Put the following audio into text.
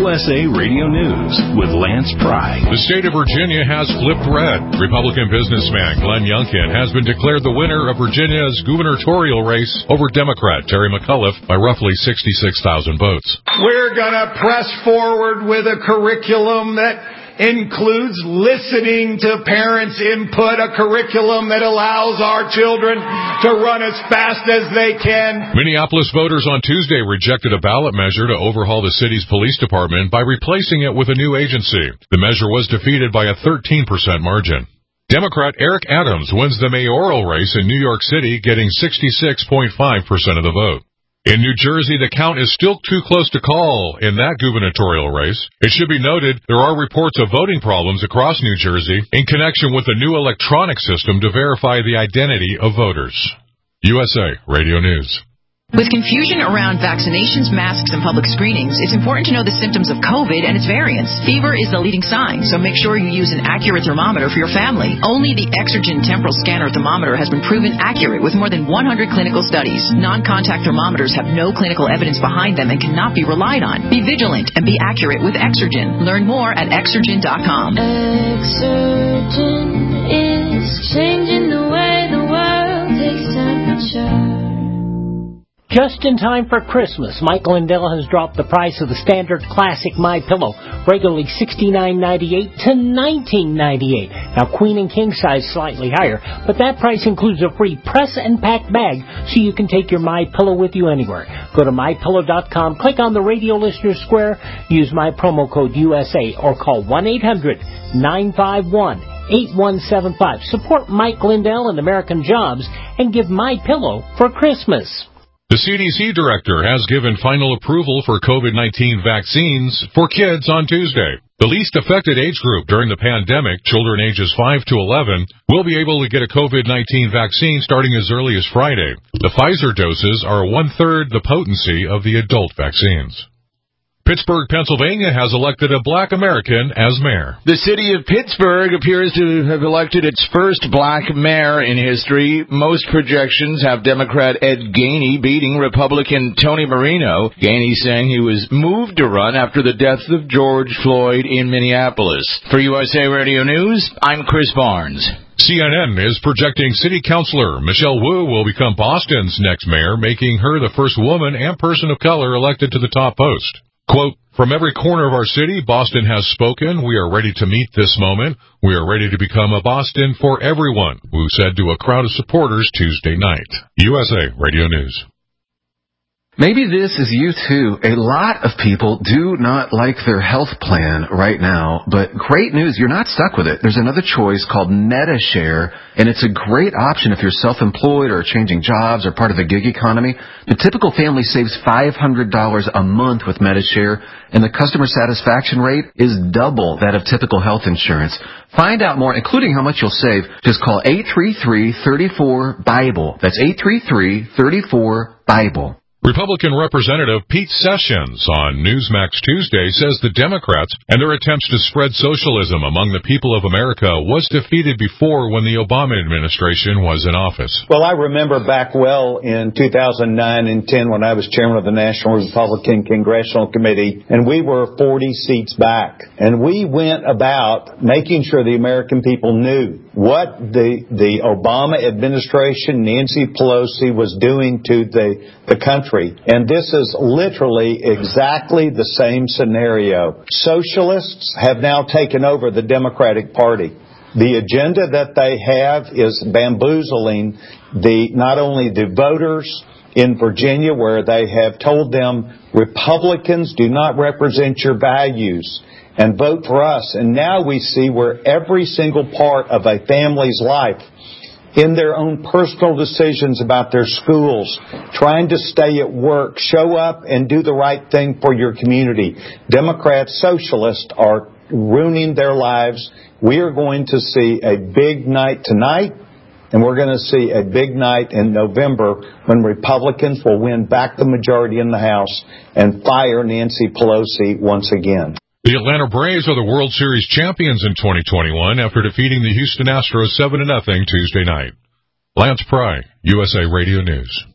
USA Radio News with Lance Pry. The state of Virginia has flipped red. Republican businessman Glenn Youngkin has been declared the winner of Virginia's gubernatorial race over Democrat Terry McAuliffe by roughly 66,000 votes. We're going to press forward with a curriculum that includes listening to parents' input, a curriculum that allows our children to run as fast as they can. Minneapolis voters on Tuesday rejected a ballot measure to overhaul the city's police department by replacing it with a new agency. The measure was defeated by a 13% margin. Democrat Eric Adams wins the mayoral race in New York City, getting 66.5% of the vote. In New Jersey, the count is still too close to call in that gubernatorial race. It should be noted there are reports of voting problems across New Jersey in connection with a new electronic system to verify the identity of voters. USA Radio News. With confusion around vaccinations, masks, and public screenings, it's important to know the symptoms of COVID and its variants. Fever is the leading sign, so make sure you use an accurate thermometer for your family. Only the Exergen temporal scanner thermometer has been proven accurate with more than 100 clinical studies. Non-contact thermometers have no clinical evidence behind them and cannot be relied on. Be vigilant and be accurate with Exergen. Learn more at Exergen.com. Exergen is changing the way the world takes temperature. Just in time for Christmas, Mike Lindell has dropped the price of the standard classic MyPillow, regularly $69.98 to $19.98. Now, queen and king size slightly higher, but that price includes a free press and pack bag, so you can take your MyPillow with you anywhere. Go to MyPillow.com, click on the Radio Listener Square, use my promo code USA, or call 1-800-951-8175. Support Mike Lindell and American Jobs, and give MyPillow for Christmas. The CDC director has given final approval for COVID-19 vaccines for kids on Tuesday. The least affected age group during the pandemic, children ages 5 to 11, will be able to get a COVID-19 vaccine starting as early as Friday. The Pfizer doses are one-third the potency of the adult vaccines. Pittsburgh, Pennsylvania has elected a black American as mayor. The city of Pittsburgh appears to have elected its first black mayor in history. Most projections have Democrat Ed Gainey beating Republican Tony Marino. Gainey saying he was moved to run after the death of George Floyd in Minneapolis. For USA Radio News, I'm Chris Barnes. CNN is projecting City Councilor Michelle Wu will become Boston's next mayor, making her the first woman and person of color elected to the top post. Quote, "From every corner of our city, Boston has spoken. We are ready to meet this moment. We are ready to become a Boston for everyone," Wu said to a crowd of supporters Tuesday night. USA Radio News. Maybe this is you too. A lot of people do not like their health plan right now, but great news, you're not stuck with it. There's another choice called MediShare, and it's a great option if you're self-employed or changing jobs or part of the gig economy. The typical family saves $500 a month with MediShare, and the customer satisfaction rate is double that of typical health insurance. Find out more, including how much you'll save. Just call 833-34-BIBLE. That's 833-34-BIBLE. Republican Representative Pete Sessions on Newsmax Tuesday says the Democrats and their attempts to spread socialism among the people of America was defeated before when the Obama administration was in office. Well, I remember back well in 2009 and 10 when I was chairman of the National Republican Congressional Committee, and we were 40 seats back. And we went about making sure the American people knew what the Obama administration, Nancy Pelosi, was doing to the country. And this is literally exactly the same scenario. Socialists have now taken over the Democratic Party. The agenda that they have is bamboozling not only the voters in Virginia, where they have told them Republicans do not represent your values and vote for us. And now we see where every single part of a family's life, in their own personal decisions about their schools, trying to stay at work, show up and do the right thing for your community. Democrats, socialists are ruining their lives. We are going to see a big night tonight, and we're going to see a big night in November when Republicans will win back the majority in the House and fire Nancy Pelosi once again. The Atlanta Braves are the World Series champions in 2021 after defeating the Houston Astros 7-0 Tuesday night. Lance Pry, USA Radio News.